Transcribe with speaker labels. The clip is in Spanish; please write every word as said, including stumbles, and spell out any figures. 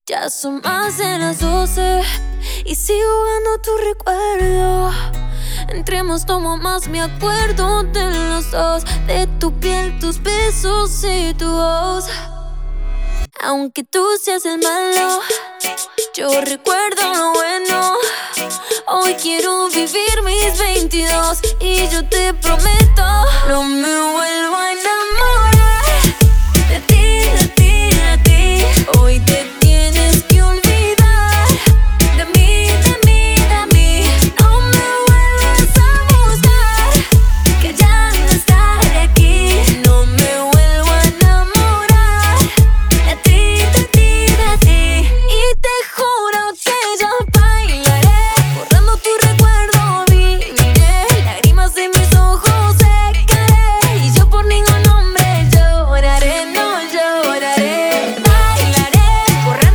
Speaker 1: Ya son más de las doce y sigo jugando tu recuerdo. Entre más tomo más me acuerdo de los dos, de tu piel, tus besos y tu voz. Aunque tú seas el malo, yo recuerdo lo bueno. Hoy quiero vivir mis veintidós y yo te prometo lo mío es